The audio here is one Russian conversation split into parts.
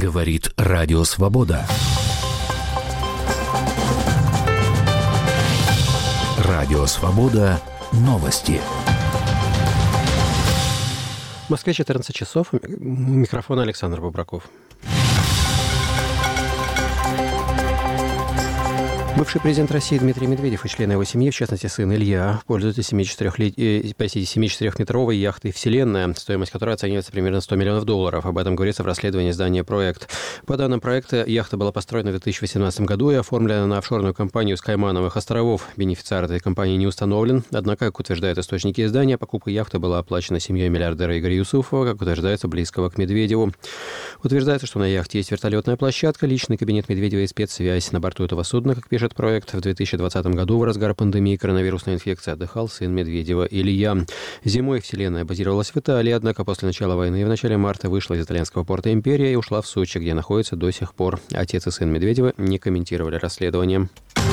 Говорит Радио Свобода. Радио Свобода. Новости. В Москве 14 часов. Микрофон Александр Бобраков. Бывший президент России Дмитрий Медведев и члены его семьи, в частности сын Илья, пользуются 74-метровой яхтой «Вселенная», стоимость которой оценивается примерно $100 миллионов. Об этом говорится в расследовании издания «Проект». По данным проекта, яхта была построена в 2018 году и оформлена на офшорную компанию с Каймановых островов. Бенефициар этой компании не установлен. Однако, как утверждают источники издания, покупка яхты была оплачена семьей миллиардера Игоря Юсупова, как утверждается, близкого к Медведеву. Утверждается, что на яхте есть вертолетная площадка, личный кабинет Медведева и спецсвязь. На борту этого судна, как пишет «Проект», в 2020 году в разгар пандемии коронавирусной инфекции отдыхал сын Медведева Илья. Зимой «Вселенная» базировалась в Италии, однако после начала войны в начале марта вышла из итальянского порта «Империя» и ушла в Сочи, где находится до сих пор. Отец и сын Медведева не комментировали расследование.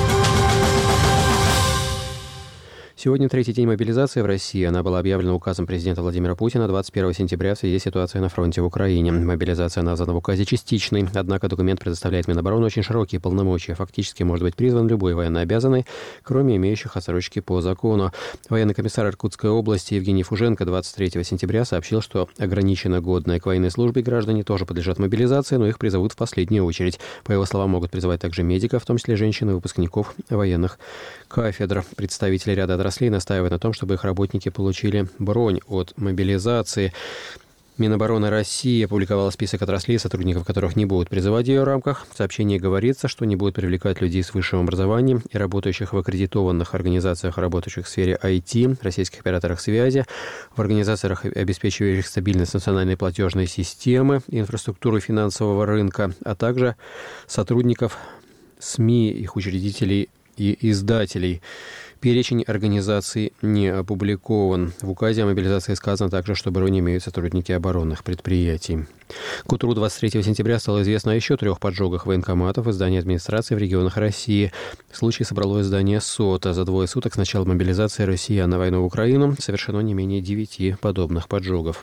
Сегодня третий день мобилизации в России. Она была объявлена указом президента Владимира Путина 21 сентября в связи с ситуацией на фронте в Украине. Мобилизация названа в указе частичной, однако документ предоставляет Минобороны очень широкие полномочия. Фактически может быть призван любой военнообязанный, кроме имеющих отсрочки по закону. Военный комиссар Иркутской области Евгений Фуженко 23 сентября сообщил, что ограниченно годные к военной службе граждане тоже подлежат мобилизации, но их призовут в последнюю очередь. По его словам, могут призывать также медиков, в том числе женщин и выпускников военных кафедр. Представители ряда отраслей настаивают на том, чтобы их работники получили бронь от мобилизации. Минобороны России опубликовала список отраслей, сотрудников которых не будут призывать в ее рамках. В сообщении говорится, что не будут привлекать людей с высшим образованием и работающих в аккредитованных организациях, работающих в сфере IT, российских операторах связи, в организациях, обеспечивающих стабильность национальной платежной системы, инфраструктуры финансового рынка, а также сотрудников СМИ, их учредителей и издателей. Перечень организаций не опубликован. В указе о мобилизации сказано также, что бронь имеют сотрудники оборонных предприятий. К утру 23 сентября стало известно о еще 3 поджогах военкоматов и зданий администрации в регионах России. Случай собрало издание СОТА. За 2 суток с начала мобилизации россиян на войну в Украину совершено не менее 9 подобных поджогов.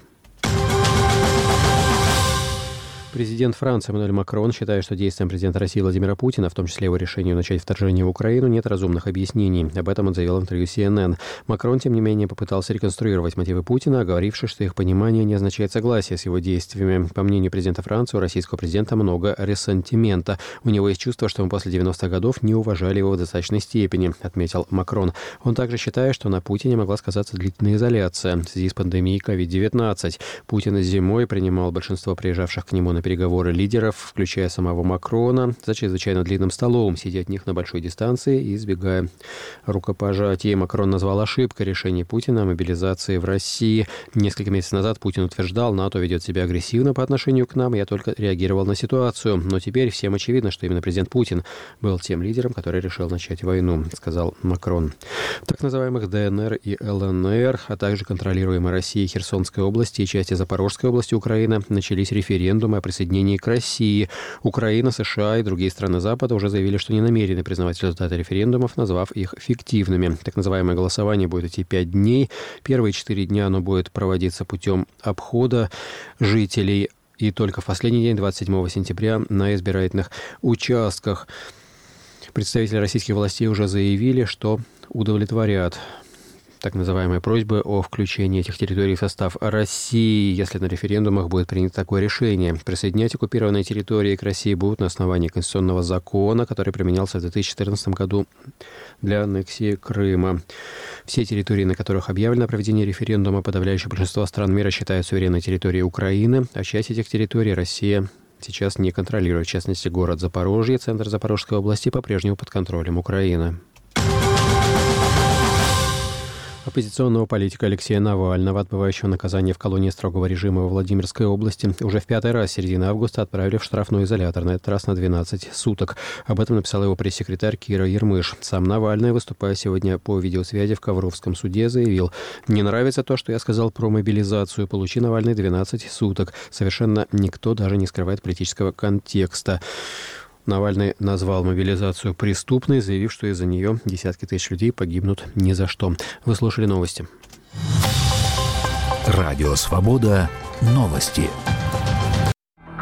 Президент Франции Эммануэль Макрон считает, что действиям президента России Владимира Путина, в том числе его решению начать вторжение в Украину, нет разумных объяснений. Об этом он заявил в интервью CNN. Макрон, тем не менее, попытался реконструировать мотивы Путина, оговорившись, что их понимание не означает согласие с его действиями. По мнению президента Франции, у российского президента много ресентимента. У него есть чувство, что мы после 90-х годов не уважали его в достаточной степени, отметил Макрон. Он также считает, что на Путине могла сказаться длительная изоляция в связи с пандемией COVID-19. Путин зимой принимал большинство приезжавших к нему на переговоры лидеров, включая самого Макрона, за чрезвычайно длинным столом, сидя от них на большой дистанции и избегая рукопожатий. Макрон назвал ошибкой решение Путина о мобилизации в России. Несколько месяцев назад Путин утверждал, НАТО ведет себя агрессивно по отношению к нам, я только реагировал на ситуацию. Но теперь всем очевидно, что именно президент Путин был тем лидером, который решил начать войну, сказал Макрон. В так называемых ДНР и ЛНР, а также контролируемой Россией Херсонской области и части Запорожской области Украины начались референдумы о присоединении к России. Украина, США и другие страны Запада уже заявили, что не намерены признавать результаты референдумов, назвав их фиктивными. Так называемое голосование будет идти 5 дней. Первые 4 дня оно будет проводиться путем обхода жителей. И только в последний день, 27 сентября, на избирательных участках. Представители российских властей уже заявили, что удовлетворят так называемые просьбы о включении этих территорий в состав России, если на референдумах будет принято такое решение. Присоединять оккупированные территории к России будут на основании конституционного закона, который применялся в 2014 году для аннексии Крыма. Все территории, на которых объявлено проведение референдума, подавляющее большинство стран мира считают суверенной территорией Украины, а часть этих территорий Россия сейчас не контролирует. В частности, город Запорожье, центр Запорожской области, по-прежнему под контролем Украины. Оппозиционного политика Алексея Навального, отбывающего наказание в колонии строгого режима во Владимирской области, уже в 5-й раз с середины августа отправили в штрафной изолятор, на этот раз на 12 суток. Об этом написал его пресс-секретарь Кира Ермыш. Сам Навальный, выступая сегодня по видеосвязи в Ковровском суде, заявил: «Не нравится то, что я сказал про мобилизацию. Получи, Навальный, 12 суток. Совершенно никто даже не скрывает политического контекста». Навальный назвал мобилизацию преступной, заявив, что из-за нее десятки тысяч людей погибнут ни за что. Вы слушали новости. Радио «Свобода». Новости.